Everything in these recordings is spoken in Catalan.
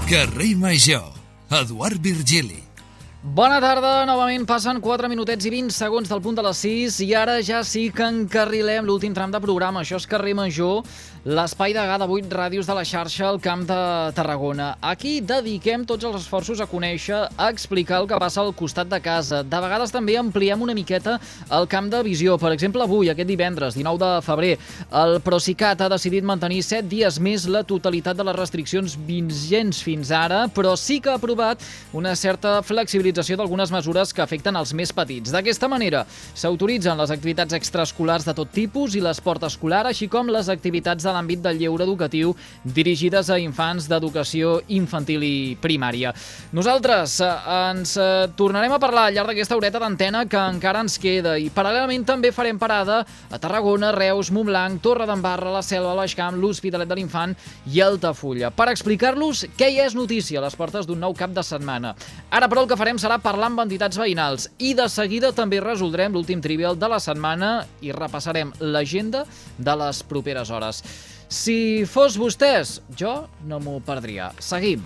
Carrer Major, Eduard Virgili. Bona tarda, novament passen 4 minutets i 20 segons del punt de les 6 i ara ja sí que encarrilem l'últim tram de programa. Això és Carrer Major, l'espai de GA de 8 ràdios de la xarxa al Camp de Tarragona. Aquí dediquem tots els esforços a conèixer, a explicar el que passa al costat de casa. De vegades també ampliem una miqueta el camp de visió. Per exemple, avui, aquest divendres, 19 de febrer, el Procicat ha decidit mantenir 7 dies més la totalitat de les restriccions vigents fins ara, però sí que ha aprovat una certa flexibilització d'algunes mesures que afecten els més petits. D'aquesta manera, s'autoritzen les activitats extraescolars de tot tipus i l'esport escolar, així com les activitats de l'àmbit del lleure educatiu dirigides a infants d'educació infantil i primària. Nosaltres ens tornarem a parlar al llarg d'aquesta horeta d'antena que encara ens queda i paral·lelament també farem parada a Tarragona, Reus, Montblanc, Torredembarra, la Selva, l'Eixcamp, l'Hospitalet de l'Infant i Altafulla, per explicar-los què hi és notícia a les portes d'un nou cap de setmana. Ara, però, el que farem serà parlar amb entitats veïnals i de seguida també resoldrem l'últim trivial de la setmana i repassarem l'agenda de les properes hores. Si fos vostès, jo no m'ho perdria. Seguim.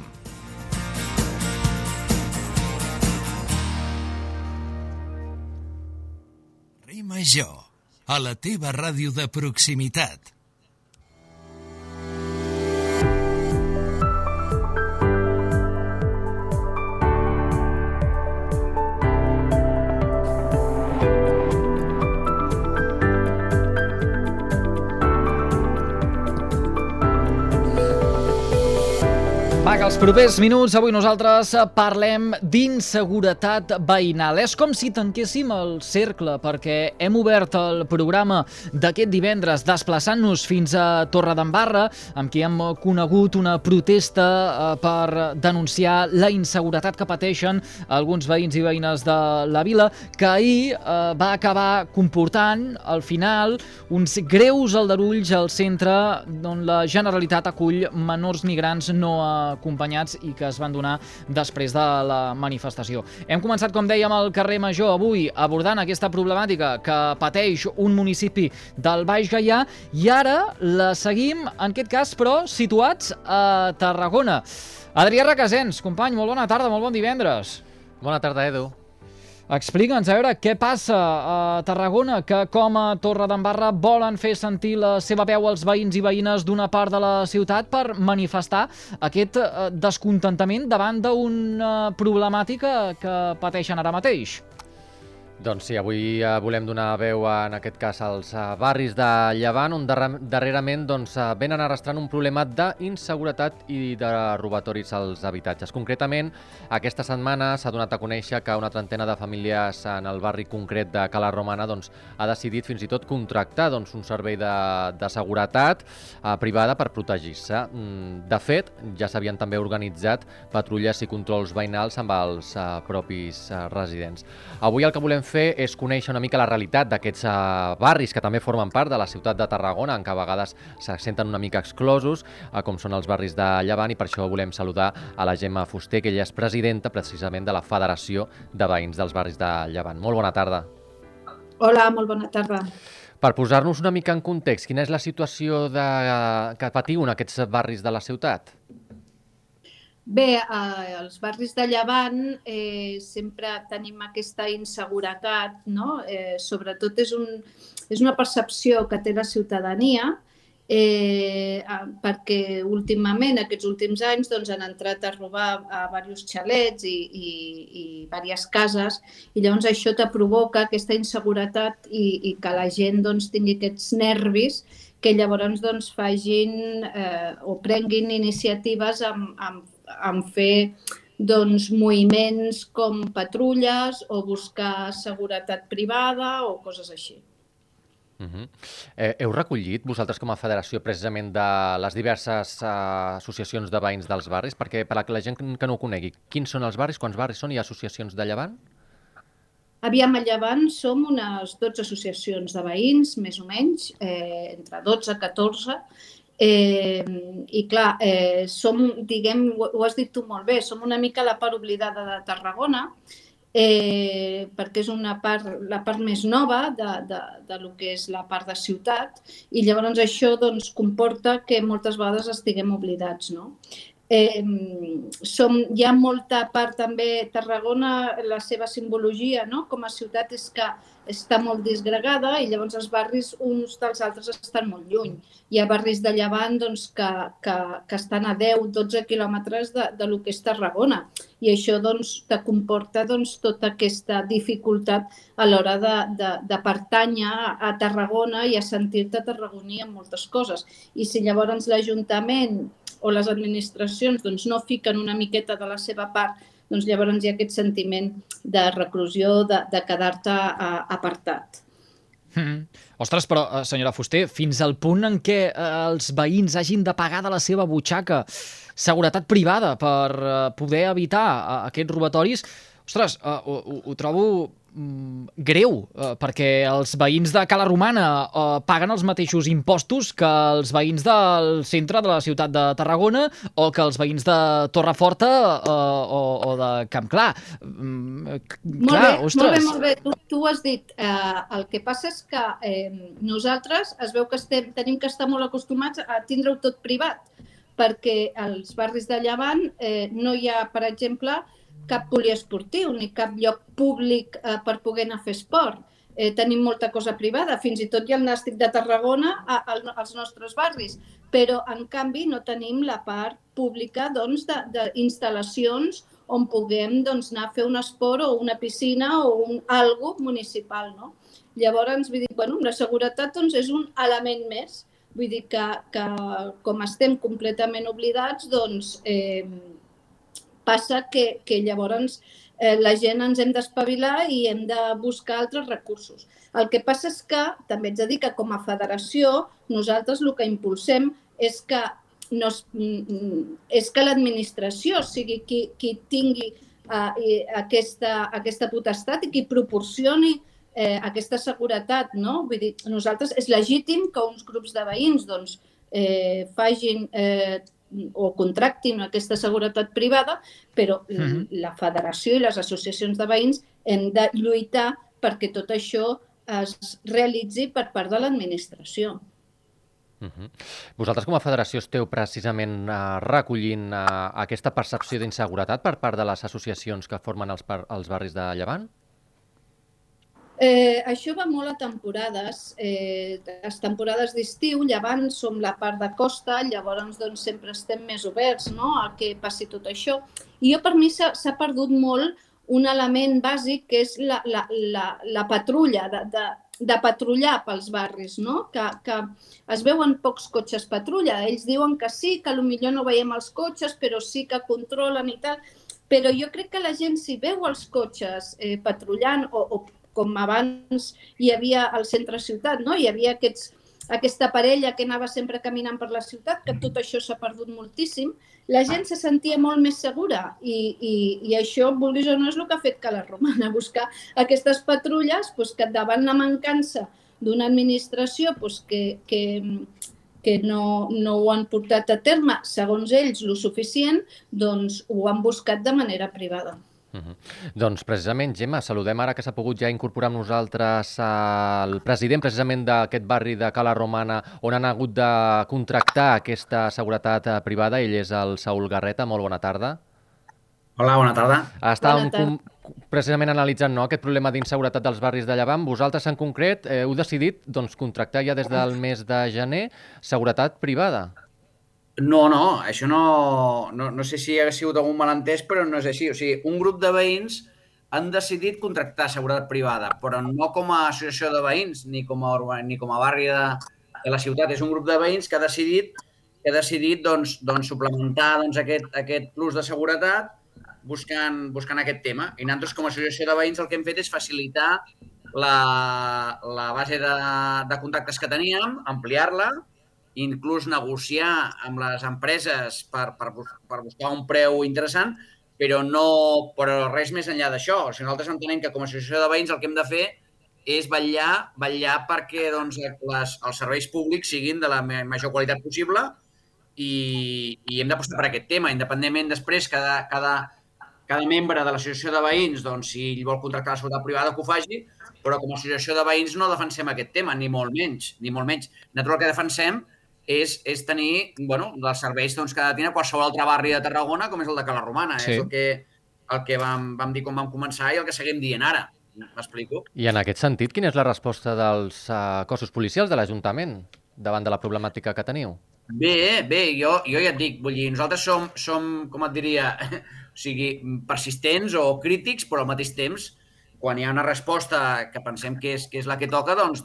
Carrer Major, a la teva ràdio de proximitat. Va, que els propers minuts avui nosaltres parlem d'inseguretat veïnal. És com si tanquéssim el cercle, perquè hem obert el programa d'aquest divendres desplaçant-nos fins a Torredembarra, amb qui hem conegut una protesta per denunciar la inseguretat que pateixen alguns veïns i veïnes de la vila, que ahir va acabar comportant, al final, uns greus aldarulls al centre on la Generalitat acull menors migrants no acompanyats i que es van donar després de la manifestació. Hem començat, com dèiem, al carrer Major avui abordant aquesta problemàtica que pateix un municipi del Baix Gaià i ara la seguim, en aquest cas, però, situats a Tarragona. Adrià Requesens, company, molt bona tarda, molt bon divendres. Bona tarda, Edu. Explica'ns, a veure, què passa a Tarragona, que com a Torredembarra volen fer sentir la seva veu als veïns i veïnes d'una part de la ciutat per manifestar aquest descontentament davant d'una problemàtica que pateixen ara mateix? Doncs sí, avui volem donar veu en aquest cas als barris de Llevant, on darrerament venen arrastrant un problema d'inseguretat i de robatoris als habitatges. Concretament, aquesta setmana s'ha donat a conèixer que una trentena de famílies en el barri concret de Cala Romana ha decidit fins i tot contractar un servei de seguretat privada per protegir-se. De fet, ja s'havien també organitzat patrulles i controls veïnals amb els propis residents. Avui el que volem fer és conèixer una mica la realitat d'aquests barris que també formen part de la ciutat de Tarragona, en què a vegades se senten una mica exclosos, com són els barris de Llevant, i per això volem saludar a la Gemma Fuster, que ella és presidenta precisament de la Federació de Veïns dels Barris de Llevant. Molt bona tarda. Hola, molt bona tarda. Per posar-nos una mica en context, quina és la situació que patiu en aquests barris de la ciutat? Bé, als barris de Llevant sempre tenim aquesta inseguretat, no? Sobretot és una percepció que té la ciutadania, perquè últimament, aquests últims anys, han entrat a robar a diversos xalets i diverses cases, i llavors això te provoca aquesta inseguretat i que la gent tingui aquests nervis que llavors facin o prenguin iniciatives en fer moviments com patrulles o buscar seguretat privada o coses així. Heu recollit vosaltres com a federació precisament de les diverses associacions de veïns dels barris? Perquè per a la gent que no ho conegui, quins són els barris, quants barris són? Hi ha associacions de Llevant? Aviam, a Llevant som unes 12 associacions de veïns, més o menys, entre 12 i 14, i clar, som, diguem, ho has dit tu molt bé, som una mica la part oblidada de Tarragona, perquè és la part més nova de lo que és la part de ciutat, i llavors això comporta que moltes vegades estiguem oblidats, no? Hi ha molta part també, Tarragona, la seva simbologia, no? Com a ciutat és que està molt disgregada i llavors els barris uns dels altres estan molt lluny. Hi ha barris de Llevant doncs, que estan a 10-12 quilòmetres de lo que és Tarragona i això doncs, te comporta doncs, tota aquesta dificultat a l'hora de pertànyer a Tarragona i a sentir-te tarragoní en moltes coses. I si llavors l'Ajuntament o les administracions doncs, no fiquen una miqueta de la seva part, doncs llavors hi ha aquest sentiment de reclusió, de quedar-te apartat. Ostres, però, senyora Fuster, fins al punt en què els veïns hagin de pagar de la seva butxaca seguretat privada per poder evitar aquests robatoris, ostres, ho trobo greu, perquè els veïns de Cala Romana paguen els mateixos impostos que els veïns del centre de la ciutat de Tarragona o que els veïns de Torreforta o de Campclar. Molt bé. Tu ho has dit. El que passa és que nosaltres es veu que tenim que estar molt acostumats a tindre-ho tot privat, perquè als barris de Llevant no hi ha, per exemple, cap poliesportiu ni cap lloc públic per poder anar a fer esport. Tenim molta cosa privada, fins i tot hi ha el Nàstic de Tarragona als nostres barris, però en canvi no tenim la part pública d'instal·lacions on puguem anar a fer un esport o una piscina o algo municipal. Llavors, la seguretat és un element més. Vull dir que com estem completament oblidats, passa que llavors la gent ens hem d'espavilar i hem de buscar altres recursos. El que passa és que, també ets a dir que com a federació, nosaltres el que impulsem és que l'administració sigui qui tingui aquesta potestat i qui proporcioni aquesta seguretat. Vull dir, nosaltres és legítim que uns grups de veïns facin o contractin aquesta seguretat privada, però la federació i les associacions de veïns hem de lluitar perquè tot això es realitzi per part de l'administració. Vosaltres com a federació esteu precisament recollint aquesta percepció d'inseguretat per part de les associacions que formen els barris de Llevant? Això va molt a temporades. Les temporades d'estiu, Llevant som la part de costa, llavors sempre estem més oberts a que passi tot això. I per mi s'ha perdut molt un element bàsic que és la patrulla, de patrullar pels barris, que es veuen pocs cotxes patrulla. Ells diuen que sí, que potser no veiem els cotxes, però sí que controlen i tal. Però jo crec que la gent, si veu els cotxes patrullant o com abans hi havia al centre ciutat, hi havia aquesta parella que anava sempre caminant per la ciutat, que tot això s'ha perdut moltíssim, la gent se sentia molt més segura i això, vulguis o no, és el que ha fet Cala Romana, buscar aquestes patrulles que davant la mancança d'una administració que no ho han portat a terme, segons ells, el suficient, ho han buscat de manera privada. Doncs precisament, Gemma, saludem ara que s'ha pogut ja incorporar amb nosaltres el president precisament d'aquest barri de Cala Romana on han hagut de contractar aquesta seguretat privada. Ell és el Saúl Garreta. Molt bona tarda. Hola, bona tarda. Estàvem precisament analitzant aquest problema d'inseguretat dels barris de Llevant. Vosaltres en concret heu decidit contractar ja des del mes de gener seguretat privada. No, això no sé si ha sigut algun malentès, però no és així. O sigui, un grup de veïns han decidit contractar seguretat privada, però no com a associació de veïns ni com a barri de la ciutat. És un grup de veïns que ha decidit suplementar aquest plus de seguretat buscant aquest tema. I nosaltres, com a associació de veïns, el que hem fet és facilitar la base de contractes que teníem, ampliar-la, inclús negociar amb les empreses per buscar un preu interessant, però res més enllà d'això. O sigui, nosaltres entenem que com a associació de veïns el que hem de fer és vetllar perquè els serveis públics siguin de la major qualitat possible i hem d'apostar per aquest tema. Independentment, després, cada membre de l'associació de veïns, si ell vol contractar la seguretat privada, que ho faci, però com a associació de veïns no defensem aquest tema, ni molt menys. Nosaltres el que defensem és tenir els serveis que ha de tenir qualsevol altre barri de Tarragona, com és el de Cala Romana. És el que vam dir quan vam començar i el que seguim dient ara. M'explico? I en aquest sentit, quina és la resposta dels cossos policials de l'Ajuntament davant de la problemàtica que teniu? Bé, jo ja et dic, vull dir, nosaltres som com et diria, persistents o crítics, però al mateix temps, quan hi ha una resposta que pensem que és la que toca, doncs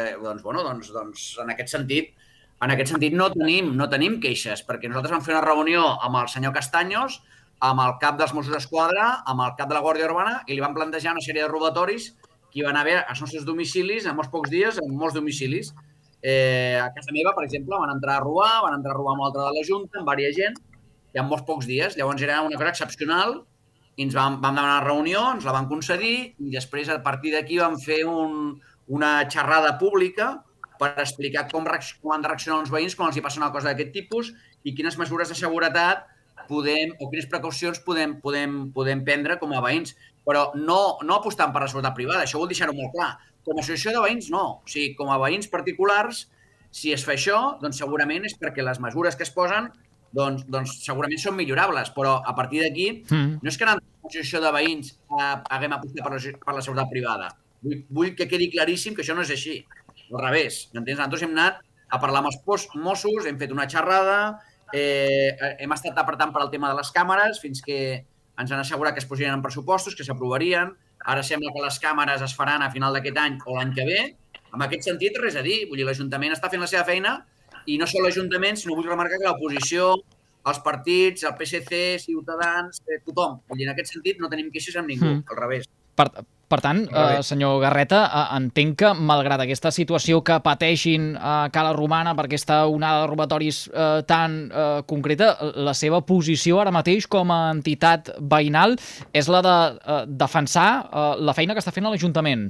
en aquest sentit no tenim queixes, perquè nosaltres vam fer una reunió amb el senyor Castaños, amb el cap dels Mossos d'Esquadra, amb el cap de la Guàrdia Urbana, i li van plantejar una sèrie de robatoris que hi van haver als nostres domicilis, en molts pocs dies, en molts domicilis. A casa meva, per exemple, van entrar a robar amb un altre de la Junta, amb diversa gent, i en molts pocs dies. Llavors era una cosa excepcional, i ens vam demanar una reunió, ens la van concedir, i després, a partir d'aquí, vam fer una xerrada pública per explicar com han de reaccionar els veïns quan els hi passa una cosa d'aquest tipus i quines mesures de seguretat o quines precaucions podem prendre com a veïns. Però no apostant per la seguretat privada, això vol deixar-ho molt clar. Com a associació de veïns, no. O sigui, com a veïns particulars, si es fa això, doncs segurament és perquè les mesures que es posen doncs segurament són millorables, però a partir d'aquí no és que en l'associació de veïns haguem apostat per la seguretat privada. Vull que quedi claríssim que això no és així. Al revés, m'entens? Nosaltres hem anat a parlar amb els Mossos, hem fet una xerrada, hem estat apretant per al tema de les càmeres fins que ens han assegurat que es posarien en pressupostos, que s'aprovarien. Ara sembla que les càmeres es faran a final d'aquest any o l'any que ve. En aquest sentit, res a dir. Vull dir, l'Ajuntament està fent la seva feina i no sol l'Ajuntament, sinó vull remarcar que l'oposició, els partits, el PSC, Ciutadans, tothom. Vull dir, en aquest sentit no tenim queixes amb ningú, al revés. Per tant, senyor Garreta, entenc que, malgrat aquesta situació que pateixin a Cala Romana per aquesta onada de robatoris tan concreta, la seva posició ara mateix com a entitat veïnal és la de defensar la feina que està fent l'Ajuntament.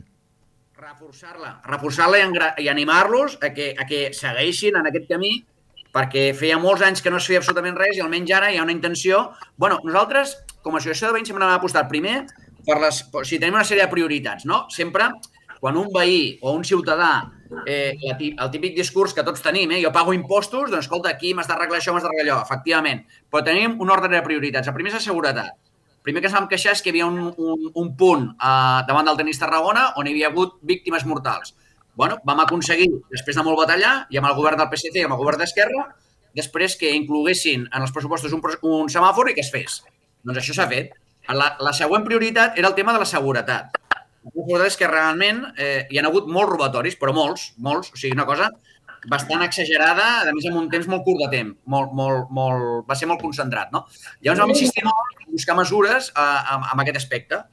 Reforçar-la i animar-los a que segueixin en aquest camí, perquè feia molts anys que no es feia absolutament res i almenys ara hi ha una intenció. Nosaltres, com a associació de veïns, sempre hem apostat primer tenim una sèrie de prioritats, no? Sempre, quan un veí o un ciutadà, el típic discurs que tots tenim, jo pago impostos, doncs escolta, aquí m'has d'arreglar això, m'has d'arreglar allò, efectivament. Però tenim un ordre de prioritats. El primer és la seguretat. El primer que ens vam queixar és que hi havia un punt davant del Tenis Tarragona on hi havia hagut víctimes mortals. Vam aconseguir, després de molt batallar, i amb el govern del PSC i amb el govern d'Esquerra, després que incloguessin en els pressupostos un semàfor i que es fes. Doncs això s'ha fet. La següent prioritat era el tema de la seguretat. La seguretat és que realment hi ha hagut molts robatoris, però molts, o sigui, una cosa bastant exagerada, a més, en un temps molt curt de temps. Va ser molt concentrat, no? Llavors vam insistir molt en buscar mesures en aquest aspecte.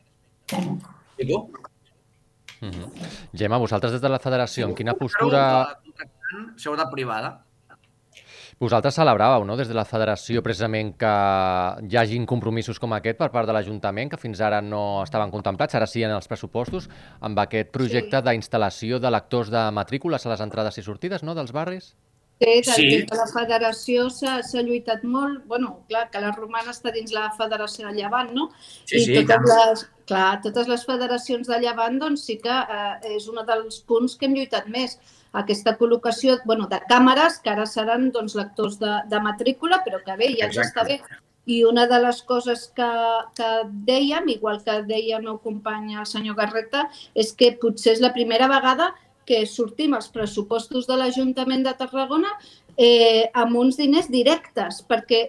I tu? Gemma, vosaltres des de la federació, amb quina postura... Seguretat privada. Vosaltres celebràveu, no?, des de la federació, precisament que hi hagin compromisos com aquest per part de l'Ajuntament, que fins ara no estaven contemplats, ara sí en els pressupostos, amb aquest projecte d'instal·lació de lectors de matrícules a les entrades i sortides, no?, dels barris? Sí, des de la federació s'ha lluitat molt. Clar, que la Romana està dins la federació de Llevant, no? I totes les federacions de Llevant, doncs sí que és un dels punts que hem lluitat més. Aquesta col·locació de càmeres, que ara seran lectors de matrícula, però que bé, ja ens està bé. I una de les coses que dèiem, igual que deia el meu company, el senyor Garreta, és que potser és la primera vegada que sortim als pressupostos de l'Ajuntament de Tarragona amb uns diners directes, perquè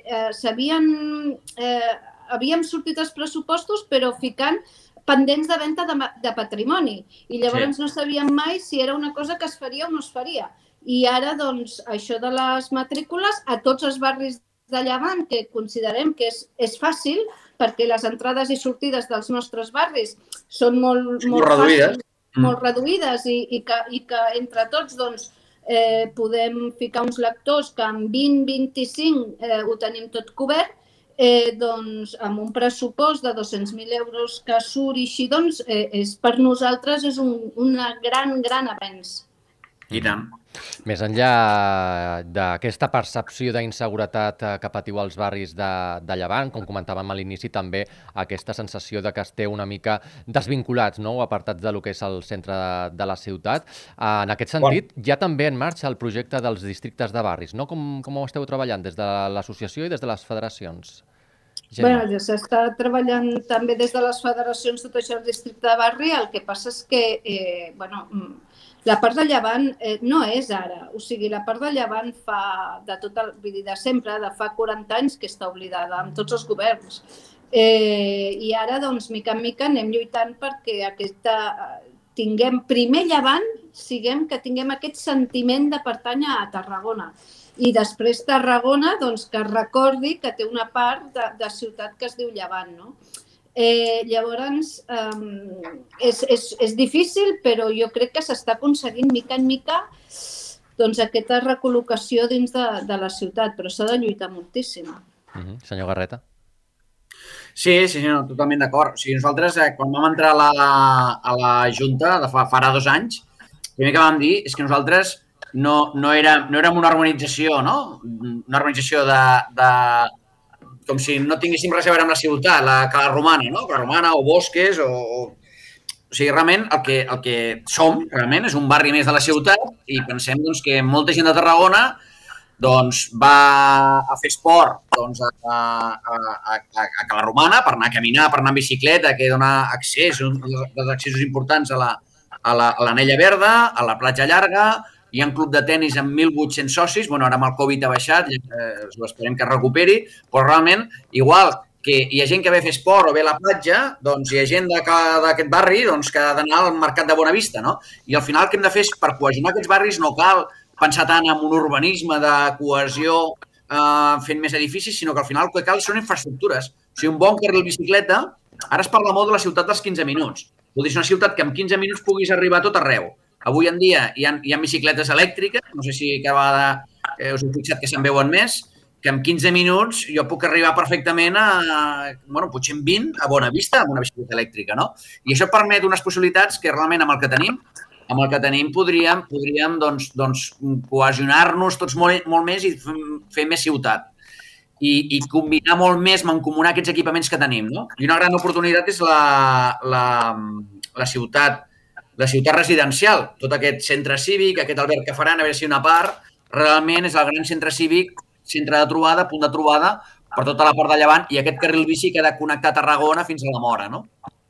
havíem sortit als pressupostos però ficant pendents de venda de patrimoni. I llavors no sabíem mai si era una cosa que es faria o no es faria. I ara, doncs, això de les matrícules a tots els barris de Llevant, que considerem que és fàcil, perquè les entrades i sortides dels nostres barris són molt fàcils, molt reduïdes i que entre tots doncs, podem ficar uns lectors que amb 20-25 ho tenim tot cobert, doncs amb un pressupost de 200.000 euros que surt i així, doncs per nosaltres és un gran avenç. I tant. Més enllà d'aquesta percepció d'inseguretat que patiu als barris de Llevant, com comentàvem a l'inici, també aquesta sensació de que esteu una mica desvinculats, no?, o apartats del que és el centre de la ciutat. En aquest sentit, hi ha també en marxa el projecte dels districtes de barris, no? Com ho esteu treballant des de l'associació i des de les federacions? Bé, ja s'està treballant també des de les federacions tot això del districte de barri. El que passa és que, la part de Llevant no és ara. O sigui, la part de Llevant de sempre, de fa 40 anys que està oblidada amb tots els governs. I ara, doncs, mica en mica anem lluitant perquè tinguem primer Llevant, que tinguem aquest sentiment de pertànyer a Tarragona. I després Tarragona, doncs, que recordi que té una part de ciutat que es diu Llevant, no? Llavors, és difícil, però jo crec que s'està aconseguint mica en mica doncs, aquesta recol·locació dins de la ciutat, però s'ha de lluitar moltíssim. Senyor Garreta. Sí, no, totalment d'acord. O sigui, nosaltres, quan vam entrar a la Junta, farà 2 anys, el primer que vam dir és que nosaltres no érem una organització, no? Una organització com si no tinguéssim res a veure amb la ciutat, la romana, no? La romana o Bosques o sigui, realment el que som, realment, és un barri més de la ciutat i pensem doncs, que molta gent de Tarragona doncs, va a fer esport doncs, a la romana per anar a caminar, per anar en bicicleta, que dona accés, un dels accessos importants a l'Anella Verda, a la Platja Llarga. Hi ha un club de tennis amb 1.800 socis, ara amb el Covid ha baixat, esperem que es recuperi, però realment, igual que hi ha gent que ve a fer esport o ve a la platja, doncs hi ha gent d'aquest barri que ha d'anar al mercat de Bonavista, no? I al final el que hem de fer és, per cohesionar aquests barris, no cal pensar tant en un urbanisme de cohesió fent més edificis, sinó que al final el que cal són infraestructures. O sigui, un bon carril bicicleta, ara es parla molt de la ciutat dels 15 minuts. Vol dir, és una ciutat que en 15 minuts puguis arribar a tot arreu. Avui en dia hi ha bicicletes elèctriques, no sé si cada vegada us heu fixat que se'n veuen més, que en 15 minuts jo puc arribar perfectament potser en 20 a Bonavista amb una bicicleta elèctrica, no? I això permet unes possibilitats que realment amb el que tenim podríem cohesionar-nos tots molt més i fer més ciutat. I combinar molt més, mancomunar aquests equipaments que tenim, no? I una gran oportunitat és la ciutat residencial, tot aquest centre cívic, aquest alberg que faran, a veure si una part realment és el gran centre cívic, centre de trobada, punt de trobada per tota la part de Llevant i aquest carril bici que ha de connectar Tarragona fins a la Móra, no?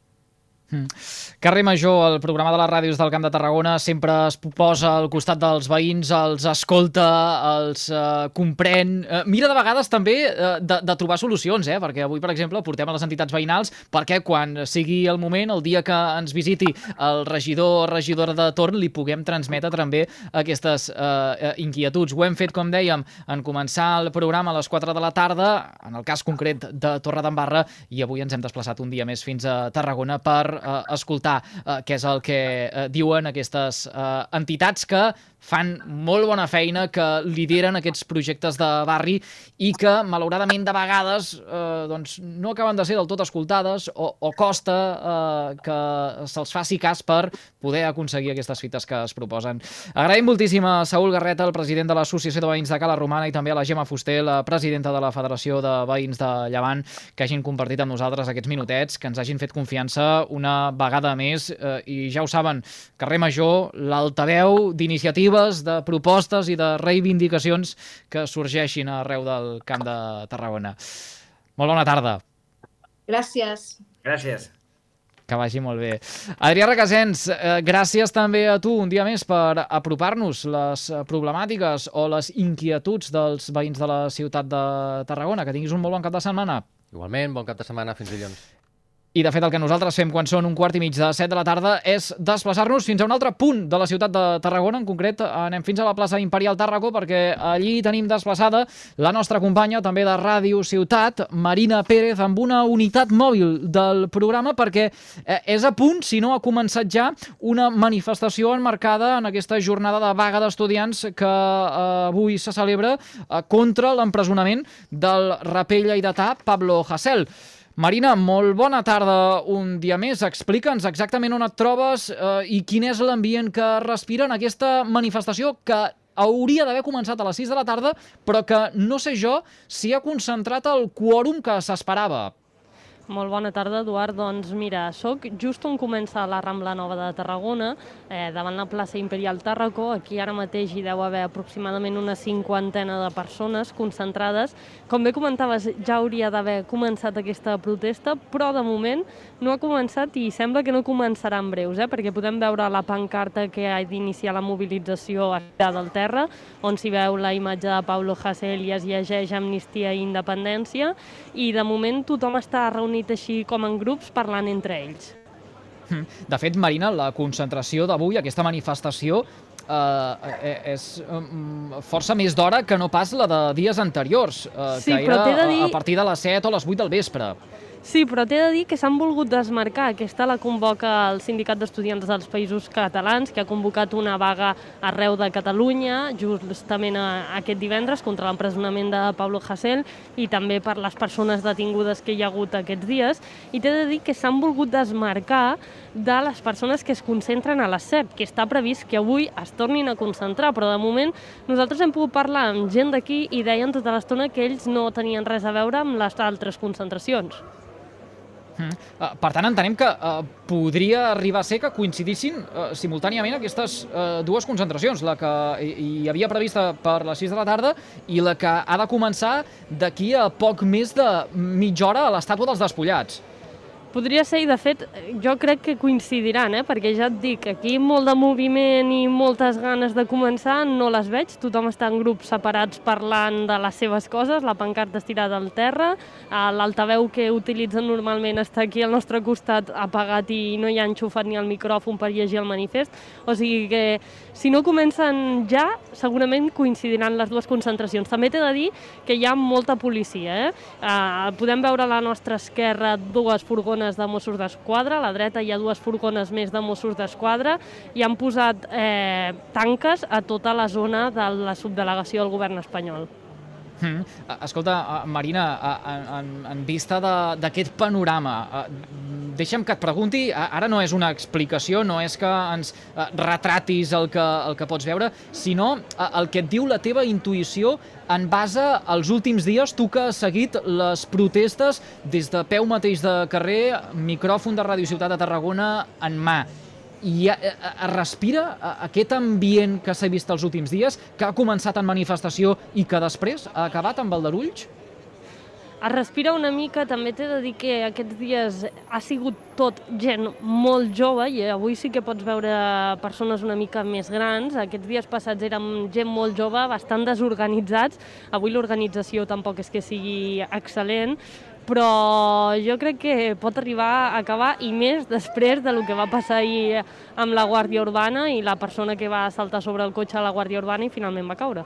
Carrer Major, el programa de les ràdios del Camp de Tarragona, sempre es posa al costat dels veïns, els escolta, els comprèn. Mira de vegades també de trobar solucions, perquè avui, per exemple, portem a les entitats veïnals perquè quan sigui el moment, el dia que ens visiti el regidor o regidora de torn, li puguem transmetre també aquestes inquietuds. Ho hem fet, com dèiem, en començar el programa a les 4 de la tarda, en el cas concret de Torredembarra, i avui ens hem desplaçat un dia més fins a Tarragona per escoltar què és el que diuen aquestes entitats que fan molt bona feina, que lideren aquests projectes de barri i que, malauradament, de vegades no acaben de ser del tot escoltades o costa que se'ls faci cas per poder aconseguir aquestes fites que es proposen. Agraïm moltíssim a Saúl Garreta, el president de l'Associació de Veïns de Cala Romana, i també a la Gemma Fuster, la presidenta de la Federació de Veïns de Llevant, que hagin compartit amb nosaltres aquests minutets, que ens hagin fet confiança una vegada més. I ja ho saben, Carrer Major, l'altaveu d'iniciatives, de propostes i de reivindicacions que sorgeixin arreu del Camp de Tarragona. Molt bona tarda. Gràcies. Gràcies. Que vagi molt bé. Adrià Requesens, gràcies també a tu un dia més per apropar-nos les problemàtiques o les inquietuds dels veïns de la ciutat de Tarragona. Que tinguis un molt bon cap de setmana. Igualment, bon cap de setmana. Fins dilluns. I, de fet, el que nosaltres fem quan són 1:15 de la tarda és desplaçar-nos fins a un altre punt de la ciutat de Tarragona. En concret, anem fins a la plaça Imperial Tàrraco perquè allí tenim desplaçada la nostra companya també de Ràdio Ciutat, Marina Pérez, amb una unitat mòbil del programa perquè és a punt, si no ha començat ja, una manifestació enmarcada en aquesta jornada de vaga d'estudiants que avui se celebra contra l'empresonament del raper lleidatà Pablo Hasél. Marina, molt bona tarda un dia més. Explica'ns exactament on et trobes i quin és l'ambient que respira en aquesta manifestació que hauria d'haver començat a les 6 de la tarda, però que no sé jo si ha concentrat el quòrum que s'esperava. Molt bona tarda, Eduard. Doncs mira, soc just on comença la Rambla Nova de Tarragona, davant la plaça Imperial Tàrraco. Aquí ara mateix hi deu haver aproximadament una 50 de persones concentrades. Com bé comentaves, ja hauria d'haver començat aquesta protesta, però de moment no ha començat i sembla que no començarà en breus, perquè podem veure la pancarta que ha d'iniciar la mobilització a del Terra, on s'hi veu la imatge de Pablo Hasél i es llegeix Amnistia i Independència, i de moment tothom està reunit així com en grups parlant entre ells. De fet, Marina, la concentració d'avui, aquesta manifestació, és força més d'hora que no pas la de dies anteriors, que era a partir de les 7 o les 8 del vespre. Sí, però t'he de dir que s'han volgut desmarcar. Aquesta la convoca el Sindicat d'Estudiants dels Països Catalans, que ha convocat una vaga arreu de Catalunya, justament aquest divendres, contra l'empresonament de Pablo Hasél i també per les persones detingudes que hi ha hagut aquests dies. I t'he de dir que s'han volgut desmarcar de les persones que es concentren a les 7, que està previst que avui es tornin a concentrar, però de moment nosaltres hem pogut parlar amb gent d'aquí i deien tota l'estona que ells no tenien res a veure amb les altres concentracions. Per tant, entenem que podria arribar a ser que coincidissin simultàniament aquestes dues concentracions, la que hi havia prevista per les 6 de la tarda i la que ha de començar d'aquí a poc més de mitja hora a l'Estàtua dels Despullats. Podria ser, i de fet, jo crec que coincidiran, perquè ja et dic, aquí molt de moviment i moltes ganes de començar no les veig, tothom està en grups separats parlant de les seves coses, la pancarta estirada al terra, l'altaveu que utilitzen normalment està aquí al nostre costat apagat i no hi ha enxufat ni el micròfon per llegir el manifest, o sigui que si no comencen ja, segurament coincidiran les dues concentracions. També t'he de dir que hi ha molta policia, podem veure a la nostra esquerra dues furgones de Mossos d'Esquadra, a la dreta hi ha dues furgones més de Mossos d'Esquadra i han posat tanques a tota la zona de la subdelegació del govern espanyol. Escolta, Marina, en vista d'aquest panorama, deixa'm que et pregunti, ara no és una explicació, no és que ens retratis el que pots veure, sinó el que et diu la teva intuïció en base als últims dies, tu que has seguit les protestes des de peu mateix de carrer, micròfon de Ràdio Ciutat de Tarragona en mà. I es respira aquest ambient que s'ha vist els últims dies, que ha començat en manifestació i que després ha acabat amb aldarulls? Es respira una mica, també t'he de dir que aquests dies ha sigut tot gent molt jove i avui sí que pots veure persones una mica més grans. Aquests dies passats érem gent molt jove, bastant desorganitzats. Avui l'organització tampoc és que sigui excel·lent, però jo crec que pot arribar a acabar i més després del que va passar ahir amb la Guàrdia Urbana i la persona que va saltar sobre el cotxe a la Guàrdia Urbana i finalment va caure.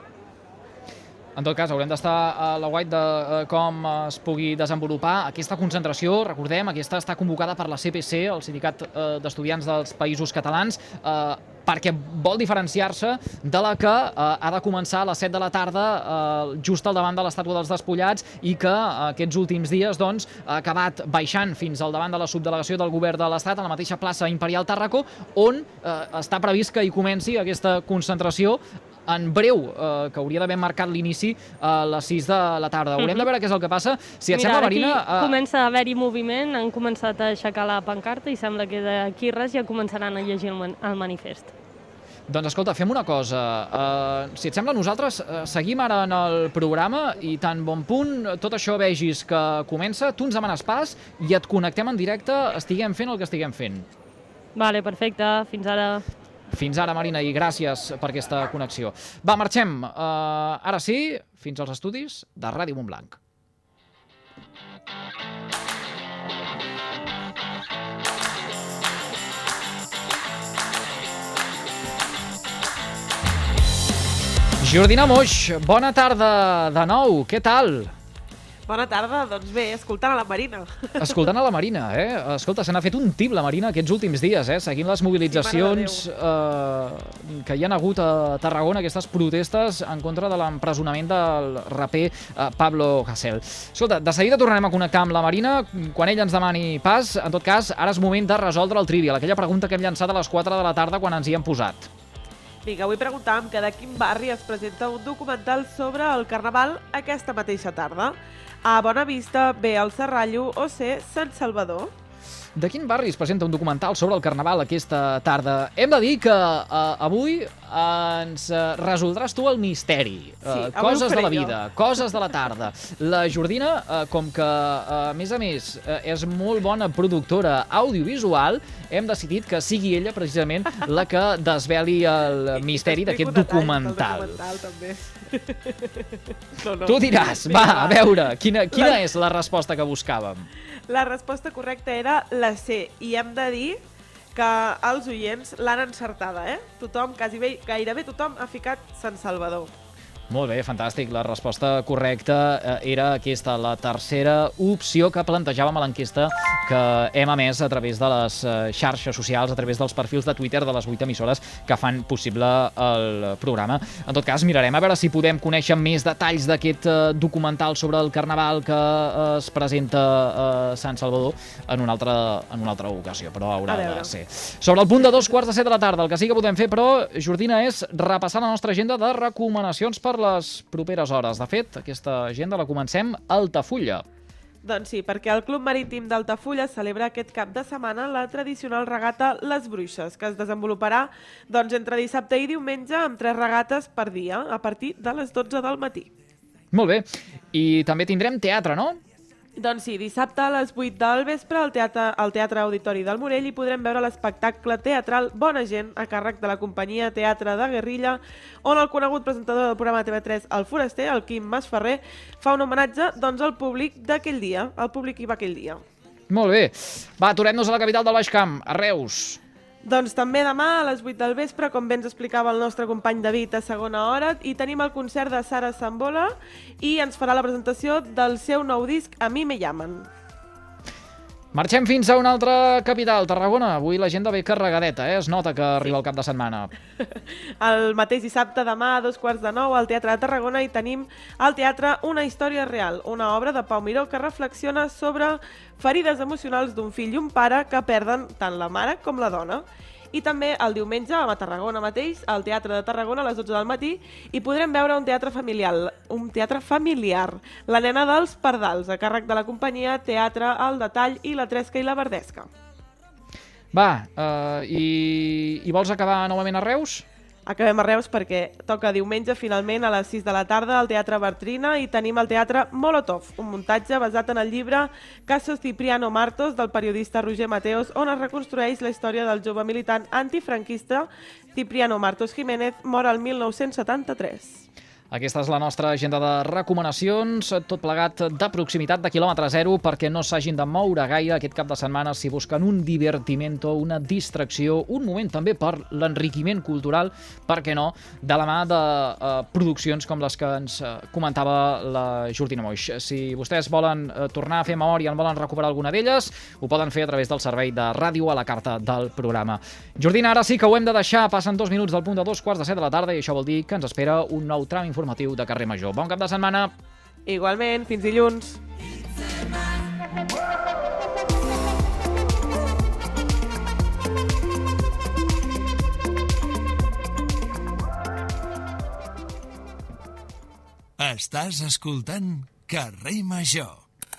En tot cas, haurem d'estar a l'aguait de com es pugui desenvolupar aquesta concentració. Recordem, aquesta està convocada per la CPC, el Sindicat d'Estudiants dels Països Catalans, perquè vol diferenciar-se de la que ha de començar a les 7 de la tarda just al davant de l'Estàtua dels Despullats i que aquests últims dies ha acabat baixant fins al davant de la subdelegació del govern de l'Estat, a la mateixa plaça Imperial Tàrraco, on està previst que hi comenci aquesta concentració en breu, que hauria d'haver marcat l'inici a les 6 de la tarda. Haurem de veure què és el que passa. Si et sembla, Marina... Mira, aquí comença a haver-hi moviment, han començat a aixecar la pancarta i sembla que d'aquí res ja començaran a llegir el manifest. Doncs escolta, fem una cosa. Si et sembla, nosaltres seguim ara en el programa i tan bon punt tot això vegis que comença, tu ens demanes pas i et connectem en directe, estiguem fent el que estiguem fent. Vale, perfecte. Fins ara. Fins ara, Marina, i gràcies per aquesta connexió. Va, marxem. Ara sí, fins als estudis de Ràdio Montblanc. Jordina Moix, bona tarda de nou. Què tal? Bona tarda, doncs bé, escoltant a la Marina. Escoltant a la Marina, Escolta, se n'ha fet un tip la Marina aquests últims dies, seguint les mobilitzacions que hi han hagut a Tarragona, aquestes protestes en contra de l'empresonament del raper Pablo Hasél. Escolta, de seguida tornarem a connectar amb la Marina quan ell ens demani pas. En tot cas, ara és moment de resoldre el trivial, aquella pregunta que hem llançat a les 4 de la tarda quan ens hi hem posat. Vinga, avui preguntàvem que de quin barri es presenta un documental sobre el Carnaval aquesta mateixa tarda. A Bonavista, B, al Serrallo o C, Sant Salvador. De quin barri es presenta un documental sobre el Carnaval aquesta tarda? Hem de dir que avui ens resoldràs tu el misteri. Coses de la vida, coses de la tarda. La Jordina, com que, a més, és molt bona productora audiovisual, hem decidit que sigui ella, precisament, la que desveli el misteri d'aquest documental. Tu diràs, va, a veure, quina és la resposta que buscàvem? La resposta correcta era la C, i hem de dir que els oients l'han encertada, Tothom, gairebé tothom ha ficat Sant Salvador. Molt bé, fantàstic. La resposta correcta era aquesta, la tercera opció que plantejàvem a l'enquesta que hem emès a través de les xarxes socials, a través dels perfils de Twitter de les 8 emissores que fan possible el programa. En tot cas, mirarem a veure si podem conèixer més detalls d'aquest documental sobre el Carnaval que es presenta a Sant Salvador en una altra ocasió, però haurà de ser. Sobre el punt de 2:15 de la tarda, el que sí que podem fer, però, Jordina, és repassar la nostra agenda de recomanacions per les properes hores. De fet, aquesta agenda la comencem a Altafulla. Doncs sí, perquè el Club Marítim d'Altafulla celebra aquest cap de setmana la tradicional regata Les Bruixes, que es desenvoluparà entre dissabte i diumenge amb 3 regates per dia, a partir de les 12 del matí. Molt bé. I també tindrem teatre, no? Doncs sí, dissabte a les 8 del vespre al Teatre Auditori del Morell hi podrem veure l'espectacle teatral Bona Gent, a càrrec de la companyia Teatre de Guerrilla, on el conegut presentador del programa TV3, El Foraster, el Quim Masferrer, fa un homenatge al públic d'aquell dia, al públic que hi va aquell dia. Molt bé. Va, aturem-nos a la capital del Baix Camp, a Reus. Doncs també demà a les 8 del vespre, com bé ens explicava el nostre company David a segona hora, i tenim el concert de Sara Sambola i ens farà la presentació del seu nou disc A mi me llaman. Marxem fins a una altra capital, Tarragona. Avui l'agenda ve carregadeta, Es nota que arriba el cap de setmana. El mateix dissabte, demà, a 8:45, al Teatre de Tarragona, hi tenim al teatre Una història real, una obra de Pau Miró que reflexiona sobre ferides emocionals d'un fill i un pare que perden tant la mare com la dona. I també el diumenge, a Tarragona mateix, al Teatre de Tarragona, a les 12 del matí, hi podrem veure un teatre familiar, La nena dels pardals, a càrrec de la companyia Teatre El Detall i La Tresca i la Verdesca. Va, i vols acabar novament a Reus? Acabem a Reus perquè toca diumenge, finalment, a les 6 de la tarda, al Teatre Bartrina, i tenim el Teatre Molotov, un muntatge basat en el llibre Casos Cipriano Martos, del periodista Roger Mateos, on es reconstrueix la història del jove militant antifranquista Cipriano Martos Jiménez, mort el 1973. Aquesta és la nostra agenda de recomanacions, tot plegat de proximitat, de quilòmetre zero, perquè no s'hagin de moure gaire aquest cap de setmana si busquen un divertimento, una distracció, un moment també per l'enriquiment cultural, per què no, de la mà de produccions com les que ens comentava la Jordina Moix. Si vostès volen tornar a fer memòria, en volen recuperar alguna d'elles, ho poden fer a través del servei de ràdio a la carta del programa. Jordina, ara sí que ho hem de deixar, passen 2 minuts del punt de 2:15 de la tarda i això vol dir que ens espera un nou tram informatiu de Carrer Major. Bon cap de setmana. Igualment, fins dilluns. Estàs escoltant Carrer Major.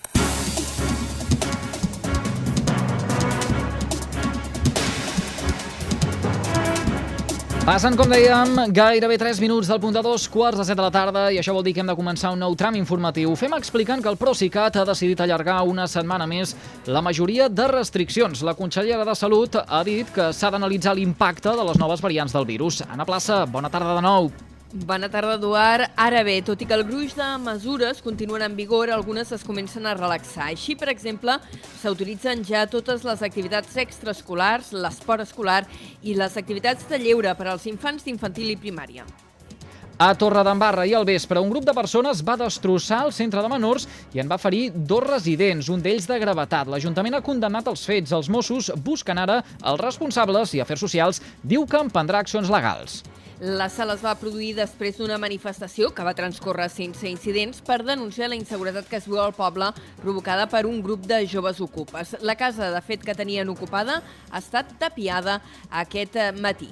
Passen, com dèiem, gairebé 3 minuts del punt de 2:15 de la tarda i això vol dir que hem de començar un nou tram informatiu. Ho fem explicant que el Procicat ha decidit allargar una setmana més la majoria de restriccions. La consellera de Salut ha dit que s'ha d'analitzar l'impacte de les noves variants del virus. Anna Plaça, bona tarda de nou. Bona tarda, Eduard. Ara bé, tot i que el gruix de mesures continuen en vigor, algunes es comencen a relaxar. Així, per exemple, s'autoritzen ja totes les activitats extraescolars, l'esport escolar i les activitats de lleure per als infants d'infantil i primària. A Torredembarra i al vespre, un grup de persones va destrossar el centre de menors i en va ferir 2 residents, un d'ells de gravetat. L'Ajuntament ha condemnat els fets. Els Mossos busquen ara els responsables i Afers Socials diu que emprendrà accions legals. L'assalt es va produir després d'una manifestació que va transcórrer sense incidents per denunciar la inseguretat que es viu al poble provocada per un grup de joves ocupes. La casa, de fet, que tenien ocupada ha estat tapiada aquest matí.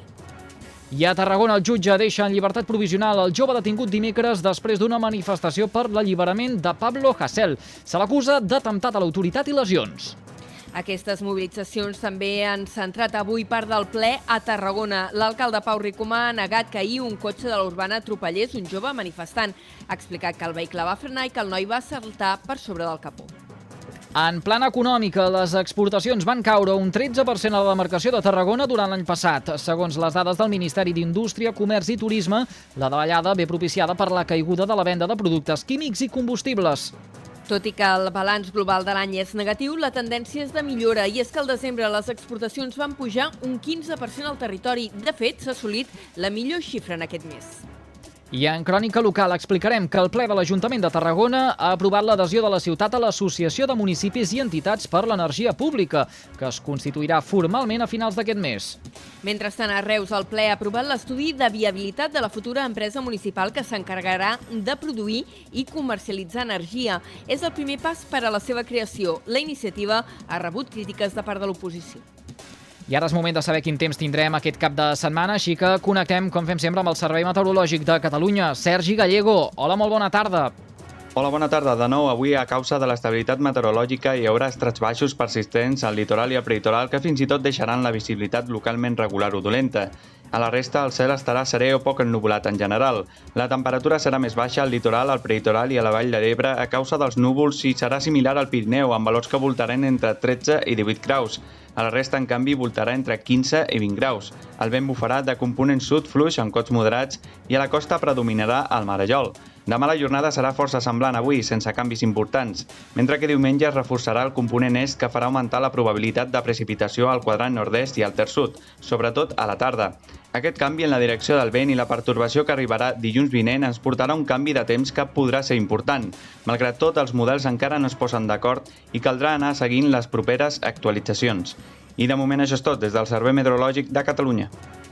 I a Tarragona el jutge deixa en llibertat provisional el jove detingut dimecres després d'una manifestació per l'alliberament de Pablo Hasél. Se l'acusa d'atemptat a l'autoritat i lesions. Aquestes mobilitzacions també han centrat avui part del ple a Tarragona. L'alcalde Pau Ricomà ha negat que ahir un cotxe de l'Urbana atropellés un jove manifestant. Ha explicat que el vehicle va frenar i que el noi va saltar per sobre del capó. En plana econòmica, les exportacions van caure un 13% a la demarcació de Tarragona durant l'any passat. Segons les dades del Ministeri d'Indústria, Comerç i Turisme, la davallada ve propiciada per la caiguda de la venda de productes químics i combustibles. Tot i que el balanç global de l'any és negatiu, la tendència és de millora i és que al desembre les exportacions van pujar un 15% al territori. De fet, s'ha assolit la millor xifra en aquest mes. I en crònica local explicarem que el ple de l'Ajuntament de Tarragona ha aprovat l'adhesió de la ciutat a l'Associació de Municipis i Entitats per l'Energia Pública, que es constituirà formalment a finals d'aquest mes. Mentrestant, a Reus, el ple ha aprovat l'estudi de viabilitat de la futura empresa municipal que s'encarregarà de produir i comercialitzar energia. És el primer pas per a la seva creació. La iniciativa ha rebut crítiques de part de l'oposició. I ara és moment de saber quin temps tindrem aquest cap de setmana, així que connectem, com fem sempre, amb el Servei Meteorològic de Catalunya. Sergi Gallego, hola, molt bona tarda. Hola, bona tarda. De nou, avui, a causa de l'estabilitat meteorològica, hi haurà estrats baixos persistents al litoral i al prelitoral que fins i tot deixaran la visibilitat localment regular o dolenta. A la resta, el cel estarà serè o poc ennuvolat en general. La temperatura serà més baixa al litoral, al prelitoral i a la Vall de l'Ebre a causa dels núvols i serà similar al Pirineu, amb valors que voltaran entre 13 i 18 graus. A la resta, en canvi, voltarà entre 15 i 20 graus. El vent bufarà de component sud fluix amb cots moderats i a la costa predominarà el marejol. Demà la jornada serà força semblant avui, sense canvis importants, mentre que diumenge es reforçarà el component est que farà augmentar la probabilitat de precipitació al quadrant nord-est i al terç sud, sobretot a la tarda. Aquest canvi en la direcció del vent i la pertorbació que arribarà dilluns vinent ens portarà un canvi de temps que podrà ser important. Malgrat tot, els models encara no es posen d'acord i caldrà anar seguint les properes actualitzacions. I de moment això és tot, des del Servei Meteorològic de Catalunya.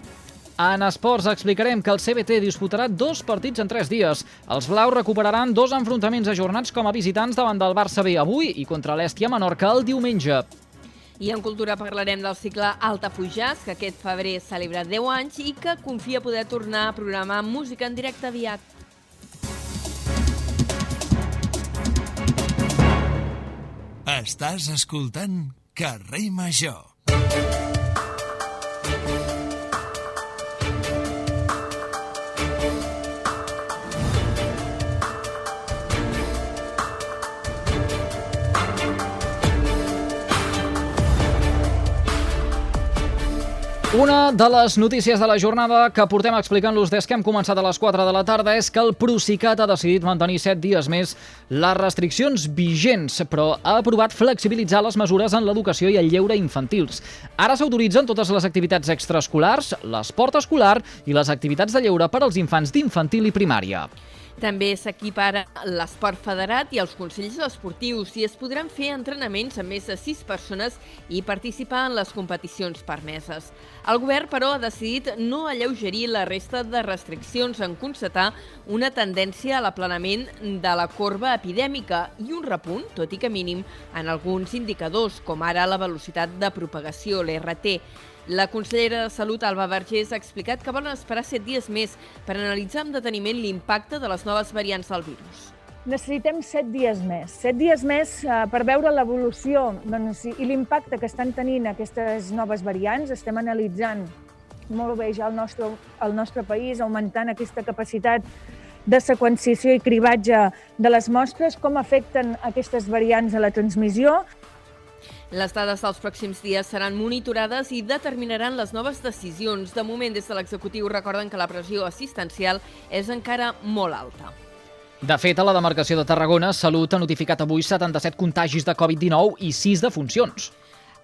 En esports explicarem que el CBT disputarà 2 partits en 3 dies. Els blaus recuperaran 2 enfrontaments ajornats com a visitants davant del Barça B avui i contra l'Hèstia Menorca el diumenge. I en cultura parlarem del cicle Altafuix, que aquest febrer celebra 10 anys i que confia poder tornar a programar música en directe aviat. Estàs escoltant Carrer Major. Una de les notícies de la jornada que portem explicant-los des que hem començat a les 4 de la tarda és que el Procicat ha decidit mantenir 7 dies més les restriccions vigents, però ha aprovat flexibilitzar les mesures en l'educació i el lleure infantils. Ara s'autoritzen totes les activitats extraescolars, l'esport escolar i les activitats de lleure per als infants d'infantil i primària. També s'equipara l'esport federat i els consells esportius i es podran fer entrenaments amb més de 6 persones i participar en les competicions permeses. El govern, però, ha decidit no alleugerir la resta de restriccions en constatar una tendència a l'aplanament de la corba epidèmica i un repunt, tot i que mínim, en alguns indicadors, com ara la velocitat de propagació, l'RT. La consellera de Salut, Alba Vergés, ha explicat que volen esperar 7 dies més per analitzar amb deteniment l'impacte de les noves variants del virus. Necessitem 7 dies més. 7 dies més per veure l'evolució i l'impacte que estan tenint aquestes noves variants. Estem analitzant molt bé ja el nostre país, augmentant aquesta capacitat de seqüenciació i cribatge de les mostres, com afecten aquestes variants a la transmissió. Les dades dels pròxims dies seran monitorades i determinaran les noves decisions. De moment, des de l'executiu recorden que la pressió assistencial és encara molt alta. De fet, a la demarcació de Tarragona, Salut ha notificat avui 77 contagis de Covid-19 i 6 defuncions.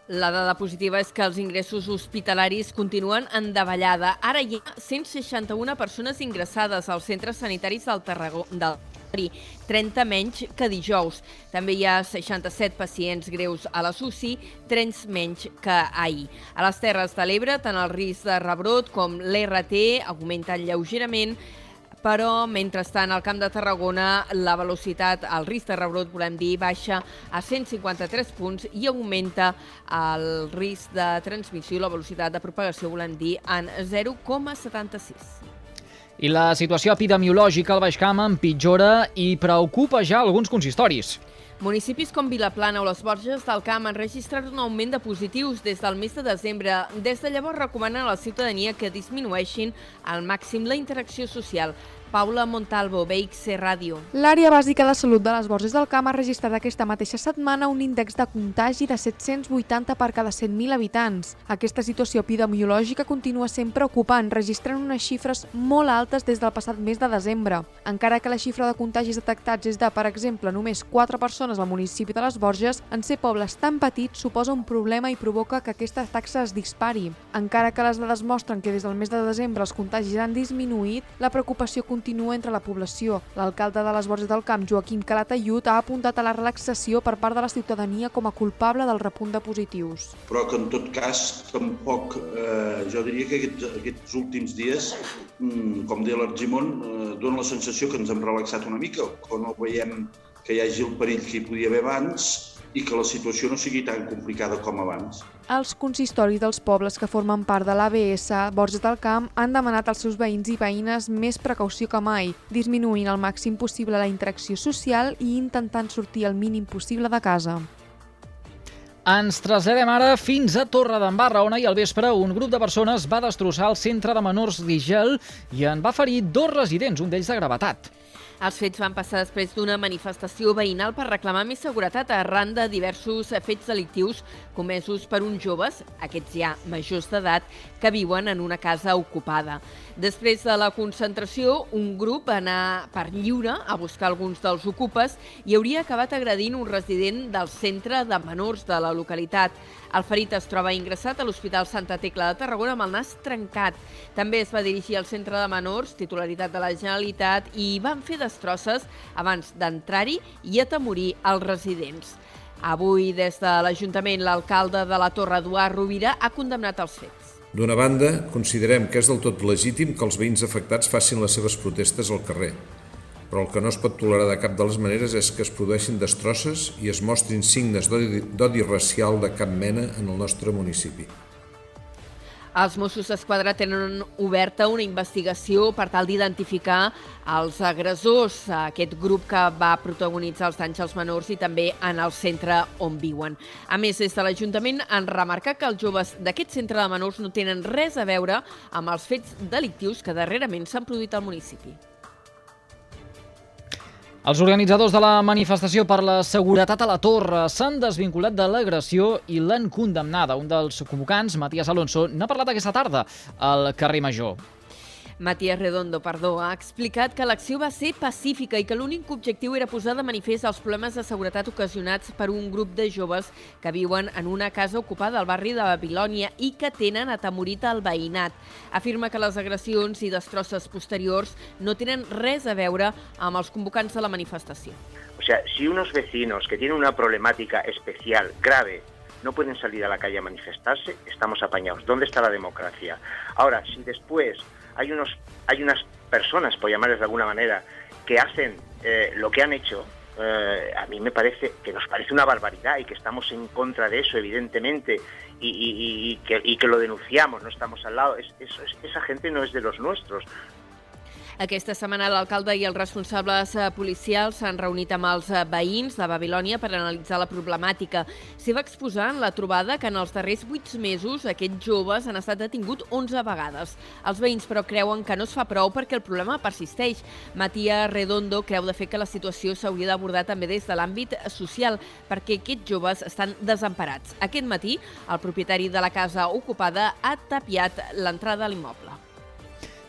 La dada positiva és que els ingressos hospitalaris continuen en davallada. Ara hi ha 161 persones ingressades als centres sanitaris del Tarragona, 30 menys que dijous. També hi ha 67 pacients greus a les UCI, 3 menys que ahir. A les Terres de l'Ebre, tant el risc de rebrot com l'RT augmenten lleugerament, però, mentrestant, al Camp de Tarragona, la velocitat, el risc de rebrot, volem dir, baixa a 153 punts i augmenta el risc de transmissió, la velocitat de propagació, volem dir, en 0,76. I la situació epidemiològica al Baix Camp empitjora i preocupa ja alguns consistoris. Municipis com Vilaplana o les Borges del Camp han registrat un augment de positius des del mes de desembre. Des de llavors recomanen a la ciutadania que disminueixin al màxim la interacció social. Paula Montalvo, BXC Ràdio. L'àrea bàsica de salut de les Borges del Camp ha registrat aquesta mateixa setmana un índex de contagi de 780 per cada 100.000 habitants. Aquesta situació epidemiològica continua sent preocupant, registrant unes xifres molt altes des del passat mes de desembre. Encara que la xifra de contagis detectats és de, per exemple, només 4 persones al municipi de les Borges, en ser pobles tan petits suposa un problema i provoca que aquesta taxa es dispari. Encara que les dades mostren que des del mes de desembre els contagis han disminuït, la preocupació continua entre la població. L'alcalde de les Borges del Camp, Joaquim Calatayud, ha apuntat a la relaxació per part de la ciutadania com a culpable del repunt de positius. Però que en tot cas tampoc, jo diria que aquests últims dies, com deia l'Argimon, dona la sensació que ens hem relaxat una mica, que no veiem que hi hagi el perill que hi podia haver abans i que la situació no sigui tan complicada com abans. Els consistoris dels pobles que formen part de l'ABS, Borges del Camp, han demanat als seus veïns i veïnes més precaució que mai, disminuint al màxim possible la interacció social i intentant sortir el mínim possible de casa. Ens traslladem ara fins a Torredembarra, on ahir al vespre un grup de persones va destrossar el centre de menors d'Igel i en va ferir 2 residents, un d'ells de gravetat. Els fets van passar després d'una manifestació veïnal per reclamar més seguretat arran de diversos fets delictius comesos per uns joves, aquests ja majors d'edat, que viuen en una casa ocupada. Després de la concentració, un grup va anar per lliure a buscar alguns dels ocupes i hauria acabat agredint un resident del centre de menors de la localitat. El ferit es troba ingressat a l'Hospital Santa Tecla de Tarragona amb el nas trencat. També es va dirigir al centre de menors, titularitat de la Generalitat, i van fer destrosses abans d'entrar-hi i atemorir els residents. Avui, des de l'Ajuntament, l'alcalde de la Torre, Eduard Rovira, ha condemnat els fets. D'una banda, considerem que és del tot legítim que els veïns afectats facin les seves protestes al carrer, però el que no es pot tolerar de cap de les maneres és que es produeixin destrosses i es mostrin signes d'odi racial de cap mena en el nostre municipi. Els Mossos d'Esquadra tenen oberta una investigació per tal d'identificar els agressors, aquest grup que va protagonitzar els danys als menors i també en el centre on viuen. A més, des de l'Ajuntament han remarcat que els joves d'aquest centre de menors no tenen res a veure amb els fets delictius que darrerament s'han produït al municipi. Els organitzadors de la manifestació per la seguretat a la Torre s'han desvinculat de l'agressió i l'han condemnada. Un dels convocants, Matías Alonso, n'ha parlat aquesta tarda al carrer Major. Matías Redondo, ha explicat que l'acció va ser pacífica i que l'únic objectiu era posar de manifest els problemes de seguretat ocasionats per un grup de joves que viuen en una casa ocupada al barri de Babilònia i que tenen atemorit el veïnat. Afirma que les agressions i destrosses posteriors no tenen res a veure amb els convocants de la manifestació. O sea, si unos vecinos que tienen una problemática especial, grave, no pueden salir a la calle a manifestarse, estamos apañados. ¿Dónde está la democracia? Ahora, si después hay unas personas, por llamarles de alguna manera, que hacen lo que han hecho, a mí me parece que nos parece una barbaridad y que estamos en contra de eso, evidentemente, y que lo denunciamos, no estamos al lado. Esa gente no es de los nuestros. Aquesta setmana l'alcalde i els responsables policials s'han reunit amb els veïns de Babilònia per analitzar la problemàtica. S'hi va exposar en la trobada que en els darrers 8 mesos aquests joves han estat detinguts 11 vegades. Els veïns, però, creuen que no es fa prou perquè el problema persisteix. Matías Redondo creu de fet que la situació s'hauria d'abordar també des de l'àmbit social perquè aquests joves estan desemparats. Aquest matí, el propietari de la casa ocupada ha tapiat l'entrada a l'immoble.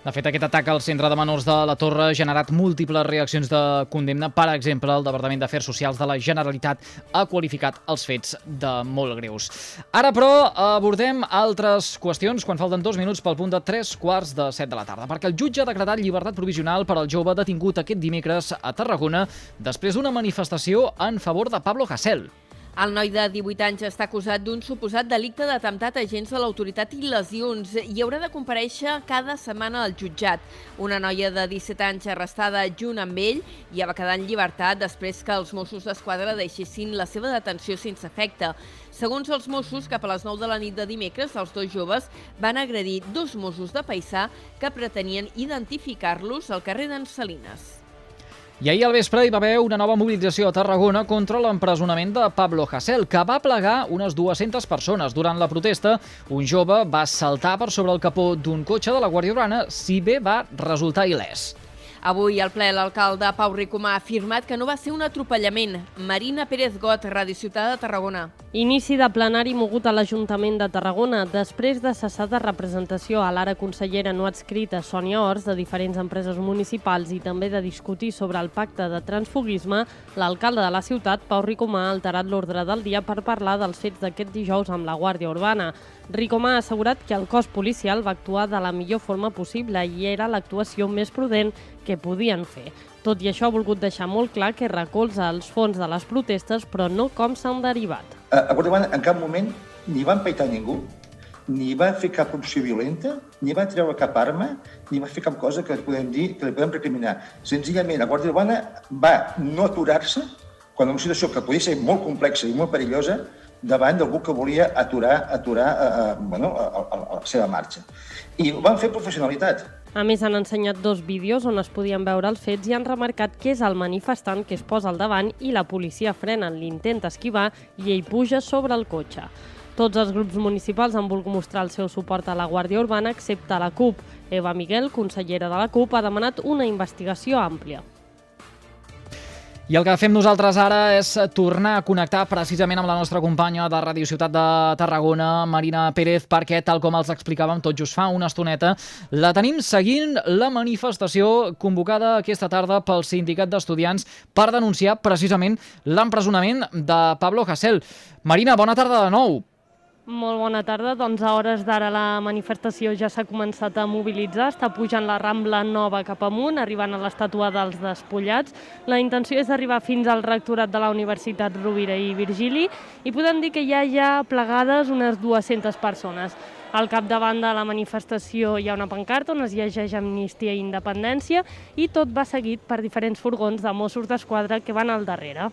De fet, aquest atac al centre de menors de la Torre ha generat múltiples reaccions de condemna. Per exemple, el Departament d'Afers Socials de la Generalitat ha qualificat els fets de molt greus. Ara, però, abordem altres qüestions quan falten 2 minuts pel punt de 3:15 de la tarda, perquè el jutge ha decretat llibertat provisional per al jove detingut aquest dimecres a Tarragona després d'una manifestació en favor de Pablo Hasél. El noi de 18 anys està acusat d'un suposat delicte d'atemptat a agents de l'autoritat i lesions i haurà de comparèixer cada setmana al jutjat. Una noia de 17 anys arrestada junt amb ell ja va quedar en llibertat després que els Mossos d'Esquadra deixessin la seva detenció sense efecte. Segons els Mossos, cap a les 9 de la nit de dimecres, els dos joves van agredir 2 Mossos de paisà que pretenien identificar-los al carrer d'en Salines. I ahir al vespre hi va haver una nova mobilització a Tarragona contra l'empresonament de Pablo Hasél, que va plegar unes 200 persones. Durant la protesta, un jove va saltar per sobre el capó d'un cotxe de la Guàrdia Urbana, si bé va resultar il·lès. Avui al ple l'alcalde Pau Ricomà ha afirmat que no va ser un atropellament. Marina Pérez Got, Ràdio Ciutat de Tarragona. Inici de plenari mogut a l'Ajuntament de Tarragona. Després de cessar de representació a l'ara consellera no adscrita Sònia Ors de diferents empreses municipals i també de discutir sobre el pacte de transfugisme, l'alcalde de la ciutat, Pau Ricomà, ha alterat l'ordre del dia per parlar dels fets d'aquest dijous amb la Guàrdia Urbana. Ricomà ha assegurat que el cos policial va actuar de la millor forma possible i era l'actuació més prudent que podien fer. Tot i això ha volgut deixar molt clar que recolza els fons de les protestes, però no com s'han derivat. A Guàrdia Urbana en cap moment ni va empaitar ningú, ni va fer cap opció violenta, ni va treure cap arma, ni va fer cap cosa que podem dir que li podem recriminar. Senzillament, la Guàrdia Urbana va no aturar-se quan una situació que podia ser molt complexa i molt perillosa davant d'algú que volia aturar la seva marxa. I ho van fer professionalitat. A més, han ensenyat 2 vídeos on es podien veure els fets i han remarcat que és el manifestant que es posa al davant i la policia frena, l'intenta esquivar i ell puja sobre el cotxe. Tots els grups municipals han volgut mostrar el seu suport a la Guàrdia Urbana, excepte la CUP. Eva Miguel, consellera de la CUP, ha demanat una investigació àmplia. I el que fem nosaltres ara és tornar a connectar precisament amb la nostra companya de Ràdio Ciutat de Tarragona, Marina Pérez, perquè, tal com els explicàvem tot just fa una estoneta, la tenim seguint la manifestació convocada aquesta tarda pel Sindicat d'Estudiants per denunciar precisament l'empresonament de Pablo Hasél. Marina, bona tarda de nou. Molt bona tarda. Doncs a hores d'ara la manifestació ja s'ha començat a mobilitzar. Està pujant la Rambla Nova cap amunt, arribant a l'estàtua dels Despullats. La intenció és arribar fins al rectorat de la Universitat Rovira i Virgili i podem dir que ja hi ha plegades unes 200 persones. Al capdavant de la manifestació hi ha una pancarta on es llegeix Amnistia i Independència i tot va seguit per diferents furgons de Mossos d'Esquadra que van al darrere.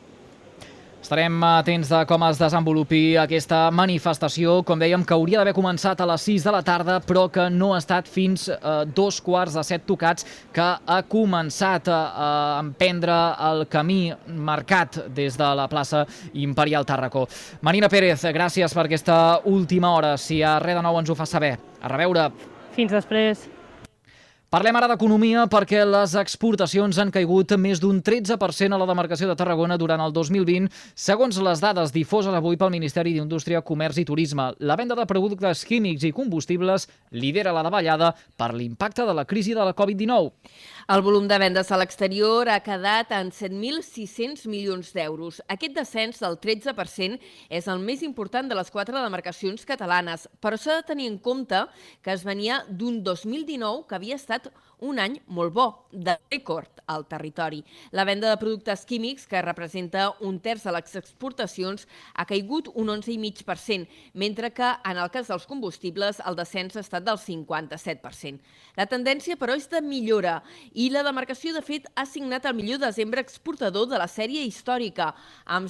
Estarem atents de com es desenvolupi aquesta manifestació, com dèiem, que hauria d'haver començat a les 6 de la tarda, però que no ha estat fins a 6:45 tocats, que ha començat a emprendre el camí marcat des de la plaça Imperial Tàrraco. Marina Pérez, gràcies per aquesta última hora. Si a res de nou ens ho fa saber. A reveure. Fins després. Parlem ara d'economia perquè les exportacions han caigut més d'un 13% a la demarcació de Tarragona durant el 2020, segons les dades difoses avui pel Ministeri d'Indústria, Comerç i Turisme. La venda de productes químics i combustibles lidera la davallada per l'impacte de la crisi de la Covid-19. El volum de vendes a l'exterior ha quedat en 7.600 milions d'euros. Aquest descens del 13% és el més important de les 4 demarcacions catalanes, però s'ha de tenir en compte que es venia d'un 2019 que havia estat un any molt bo, de rècord al territori. La venda de productes químics, que representa un terç de les exportacions, ha caigut un 11,5%, mentre que en el cas dels combustibles el descens ha estat del 57%. La tendència, però, és de millora i la demarcació, de fet, ha signat el millor desembre exportador de la sèrie històrica, amb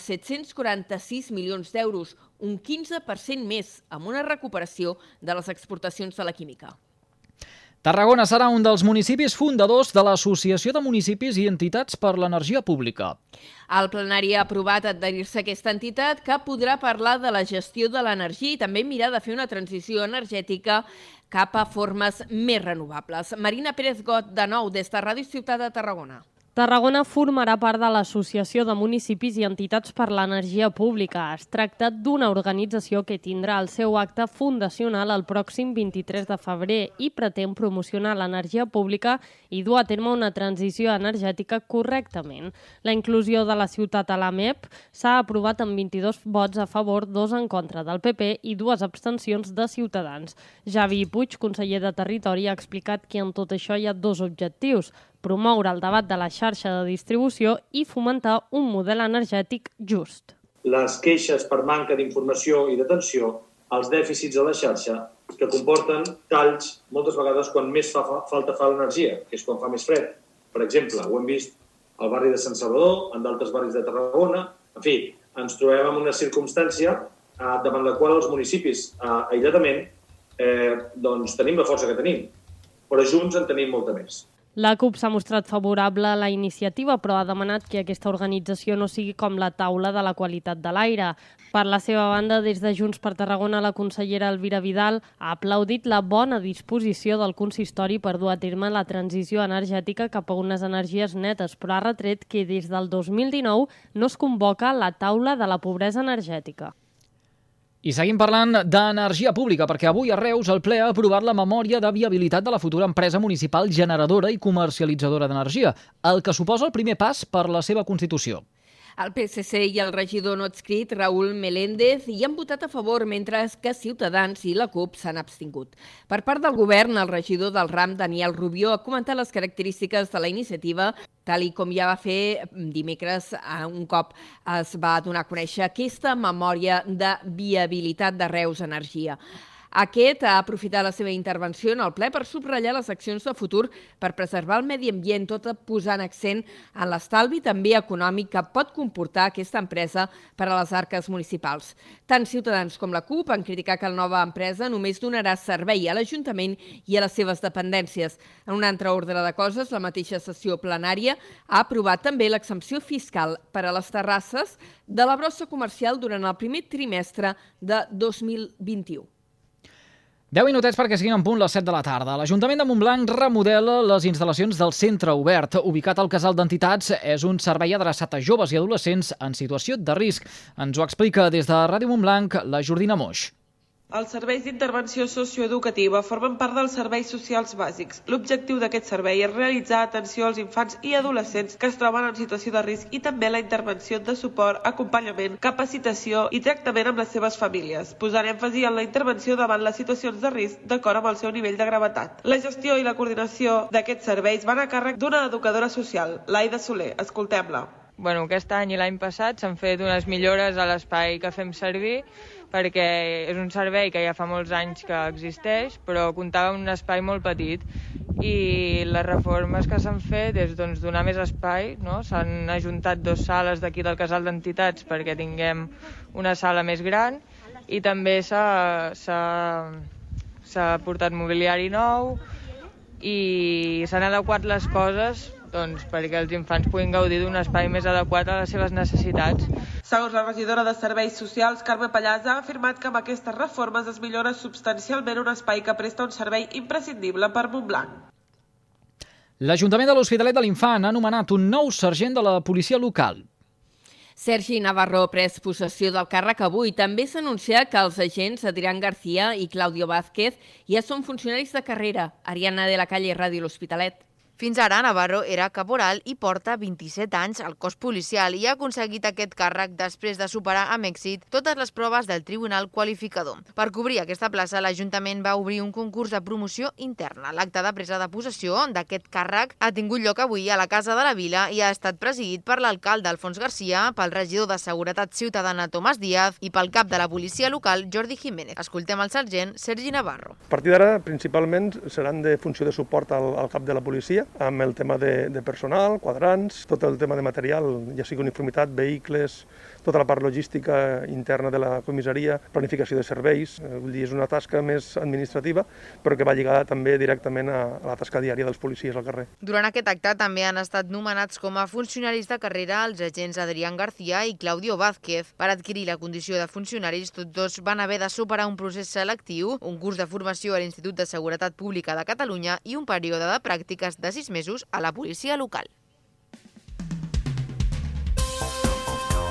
746 milions d'euros, un 15% més, amb una recuperació de les exportacions de la química. Tarragona serà un dels municipis fundadors de l'Associació de Municipis i Entitats per l'Energia Pública. El plenari ha aprovat adherir-se a aquesta entitat que podrà parlar de la gestió de l'energia i també mirar de fer una transició energètica cap a formes més renovables. Marina Pérez Got, de nou, des de Ràdio Ciutat de Tarragona. Tarragona formarà part de l'Associació de Municipis i Entitats per l'Energia Pública. Es tracta d'una organització que tindrà el seu acte fundacional el pròxim 23 de febrer i pretén promocionar l'energia pública i dur a terme una transició energètica correctament. La inclusió de la ciutat a la MEP s'ha aprovat amb 22 vots a favor, 2 en contra del PP i 2 abstencions de Ciutadans. Javi Puig, conseller de Territori, ha explicat que en tot això hi ha 2 objectius: promoure el debat de la xarxa de distribució i fomentar un model energètic just. Les queixes per manca d'informació i d'atenció als dèficits de la xarxa que comporten talls moltes vegades quan més falta fa l'energia, que és quan fa més fred. Per exemple, ho hem vist al barri de Sant Salvador, en d'altres barris de Tarragona. En fi, ens trobem en una circumstància davant la qual els municipis aïlladament tenim la força que tenim, però junts en tenim molta més. La CUP s'ha mostrat favorable a la iniciativa, però ha demanat que aquesta organització no sigui com la taula de la qualitat de l'aire. Per la seva banda, des de Junts per Tarragona, la consellera Elvira Vidal ha aplaudit la bona disposició del consistori per dur a terme la transició energètica cap a unes energies netes, però ha retret que des del 2019 no es convoca la taula de la pobresa energètica. I seguim parlant d'energia pública, perquè avui a Reus el ple ha aprovat la memòria de viabilitat de la futura empresa municipal generadora i comercialitzadora d'energia, el que suposa el primer pas per la seva constitució. El PSC i el regidor no adscrit, Raúl Meléndez, hi han votat a favor, mentre que Ciutadans i la CUP s'han abstingut. Per part del govern, el regidor del RAM, Daniel Rubió, ha comentat les característiques de la iniciativa, tal com ja va fer dimecres un cop es va donar a conèixer aquesta memòria de viabilitat de Reus Energia. Aquest ha aprofitat la seva intervenció en el ple per subratllar les accions de futur per preservar el medi ambient, tot posant accent en l'estalvi també econòmic que pot comportar aquesta empresa per a les arques municipals. Tant Ciutadans com la CUP han criticat que la nova empresa només donarà servei a l'Ajuntament i a les seves dependències. En un altre ordre de coses, la mateixa sessió plenària ha aprovat també l'exempció fiscal per a les terrasses de la brossa comercial durant el primer trimestre de 2021. 10 minutets perquè siguin en punt les 7 de la tarda. L'Ajuntament de Montblanc remodela les instal·lacions del centre obert. Ubicat al casal d'entitats, és un servei adreçat a joves i adolescents en situació de risc. Ens ho explica des de Ràdio Montblanc la Jordina Moix. Els serveis d'intervenció socioeducativa formen part dels serveis socials bàsics. L'objectiu d'aquest servei és realitzar atenció als infants i adolescents que es troben en situació de risc i també la intervenció de suport, acompanyament, capacitació i tractament amb les seves famílies, posant èmfasi en la intervenció davant les situacions de risc d'acord amb el seu nivell de gravetat. La gestió i la coordinació d'aquests serveis van a càrrec d'una educadora social, l'Aida Soler. Escoltem-la. Aquest any i l'any passat s'han fet unes millores a l'espai que fem servir perquè és un servei que ja fa molts anys que existeix, però comptava amb un espai molt petit i les reformes que s'han fet és donar més espai, no? S'han ajuntat 2 sales d'aquí del casal d'entitats perquè tinguem una sala més gran i també s'ha portat mobiliari nou i s'han adequat les coses perquè els infants puguin gaudir d'un espai més adequat a les seves necessitats. Segons la regidora de Serveis Socials, Carme Pallàs, ha afirmat que amb aquestes reformes es millora substancialment un espai que presta un servei imprescindible per Montblanc. L'Ajuntament de l'Hospitalet de l'Infant ha nomenat un nou sergent de la policia local. Sergi Navarro ha pres possessió del càrrec avui. També s'anuncia que els agents Adrián García i Claudio Vázquez ja són funcionaris de carrera. Ariana de la Calle, Ràdio L'Hospitalet. Fins ara, Navarro era caporal i porta 27 anys al cos policial i ha aconseguit aquest càrrec després de superar amb èxit totes les proves del Tribunal Qualificador. Per cobrir aquesta plaça, l'Ajuntament va obrir un concurs de promoció interna. L'acte de presa de possessió d'aquest càrrec ha tingut lloc avui a la Casa de la Vila i ha estat presidit per l'alcalde Alfons Garcia, pel regidor de Seguretat Ciutadana Tomàs Díaz i pel cap de la policia local Jordi Jiménez. Escoltem el sergent Sergi Navarro. A partir d'ara, principalment, seran de funció de suport al cap de la policia, amb el tema de personal, quadrants, tot el tema de material, ja sigui uniformitat, vehicles, tota la part logística interna de la comissaria, planificació de serveis. Vull dir, és una tasca més administrativa, però que va lligada també directament a la tasca diària dels policies al carrer. Durant aquest acte també han estat nomenats com a funcionaris de carrera els agents Adrián García i Claudio Vázquez. Per adquirir la condició de funcionaris, tots dos van haver de superar un procés selectiu, un curs de formació a l'Institut de Seguretat Pública de Catalunya i un període de pràctiques de 6 mesos a la policia local.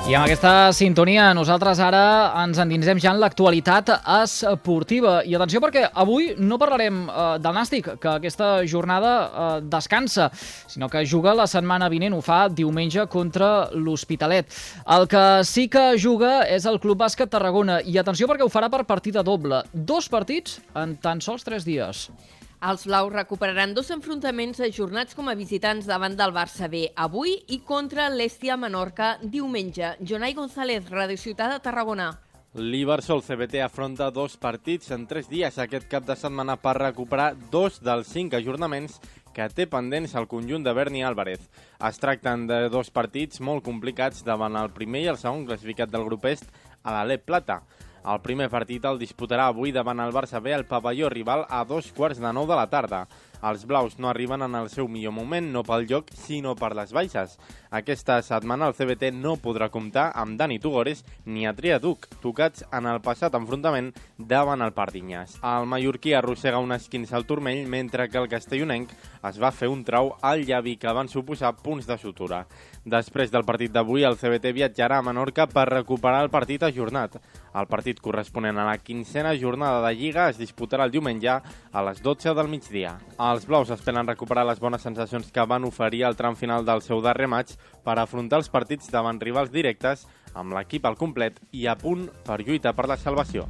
I amb aquesta sintonia nosaltres ara ens endinsem ja en l'actualitat esportiva. I atenció perquè avui no parlarem del Nàstic, que aquesta jornada descansa, sinó que juga la setmana vinent, ho fa diumenge contra l'Hospitalet. El que sí que juga és el Club Bàsquet Tarragona. I atenció perquè ho farà per partida doble. 2 partits en tan sols 3 dies. Els blaus recuperaran 2 enfrontaments ajornats com a visitants davant del Barça B avui i contra l'Hèstia Menorca diumenge. Jonai González, Radio Ciutat de Tarragona. L'Ibersol CBT afronta 2 partits en 3 dies aquest cap de setmana per recuperar 2 dels 5 ajornaments que té pendents el conjunt de Berni Álvarez. Es tracten de 2 partits molt complicats davant el primer i el segon classificat del grup est a l'Alep Plata. El primer partit el disputarà avui davant el Barça B al pavelló rival a 2:45 de la tarda. Els blaus no arriben en el seu millor moment, no pel joc, sinó per les baixes. Aquesta setmana el CBT no podrà comptar amb Dani Tugores ni Adrià Duc, tocats en el passat enfrontament davant el Pardinyas. El mallorquí arrossega un esquinç al turmell, mentre que el castellonenc es va fer un trau al llavi que van suposar punts de sutura. Després del partit d'avui, el CBT viatjarà a Menorca per recuperar el partit ajornat. El partit corresponent a la 15a jornada de Lliga es disputarà el diumenge a les 12 del migdia. Els blaus esperen recuperar les bones sensacions que van oferir al tram final del seu darrer maig per afrontar els partits davant rivals directes amb l'equip al complet i a punt per lluitar per la salvació.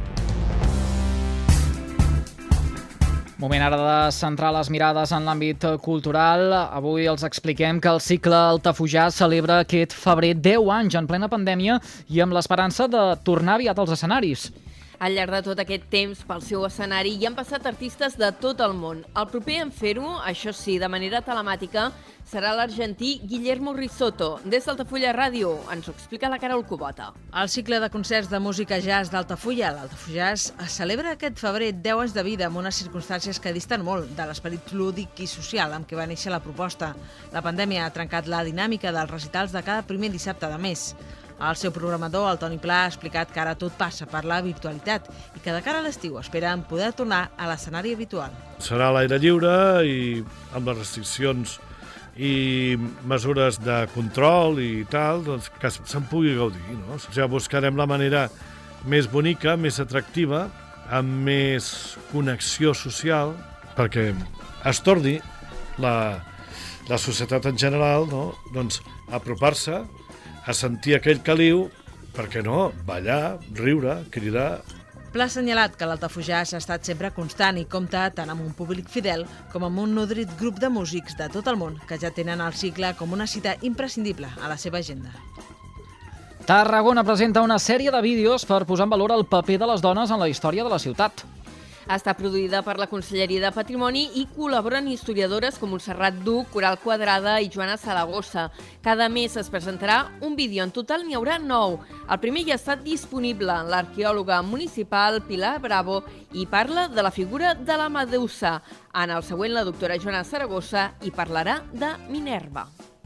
Moment ara de centrar les mirades en l'àmbit cultural. Avui els expliquem que el cicle Altafujà celebra aquest febrer 10 anys en plena pandèmia i amb l'esperança de tornar aviat als escenaris. Al llarg de tot aquest temps, pel seu escenari, hi han passat artistes de tot el món. El proper en fer-ho, això sí, de manera telemàtica, serà l'argentí Guillermo Risotto. Des d'Altafulla Ràdio ens ho explica la Carol Cubota. El cicle de concerts de música jazz d'Altafulla, l'Altafulla Jazz, es celebra aquest febrer 10 anys de vida amb unes circumstàncies que disten molt de l'esperit lúdic i social amb què va néixer la proposta. La pandèmia ha trencat la dinàmica dels recitals de cada primer dissabte de mes. El seu programador, el Toni Pla, ha explicat que ara tot passa per la virtualitat i que de cara a l'estiu esperen poder tornar a l'escenari habitual. Serà a l'aire lliure i amb les restriccions i mesures de control i tal, doncs que se'n pugui gaudir, no? O sigui, buscarem la manera més bonica, més atractiva, amb més connexió social, perquè es torni la societat en general, no? Doncs apropar-se, a sentir aquell caliu, per què no, ballar, riure, cridar. Pla ha assenyalat que l'Altafulla ha estat sempre constant i compta tant amb un públic fidel com amb un nodrit grup de músics de tot el món que ja tenen el cicle com una cita imprescindible a la seva agenda. Tarragona presenta una sèrie de vídeos per posar en valor el paper de les dones en la història de la ciutat. Està produïda per la Conselleria de Patrimoni i col·laboren historiadores com Montserrat Duc, Coral Quadrada i Joana Saragossa. Cada mes es presentarà un vídeo. En total n'hi haurà 9. El primer ja ha estat disponible. L'arqueòloga municipal Pilar Bravo i parla de la figura de la Medusa. En el següent, la doctora Joana Saragossa hi parlarà de Minerva.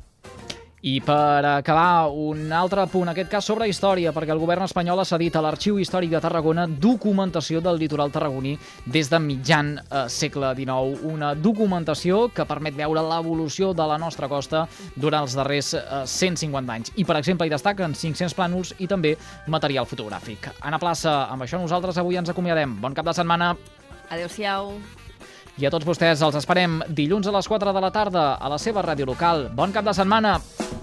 I per acabar, un altre punt, en aquest cas sobre història, perquè el govern espanyol ha cedit a l'Arxiu Històric de Tarragona documentació del litoral tarragoní des de mitjan segle XIX. Una documentació que permet veure l'evolució de la nostra costa durant els darrers 150 anys. I, per exemple, hi destaquen 500 plànols i també material fotogràfic. Anna Plaça, amb això nosaltres avui ens acomiadem. Bon cap de setmana. Adéu-siau. I a tots vostès els esperem dilluns a les 4 de la tarda a la seva ràdio local. Bon cap de setmana!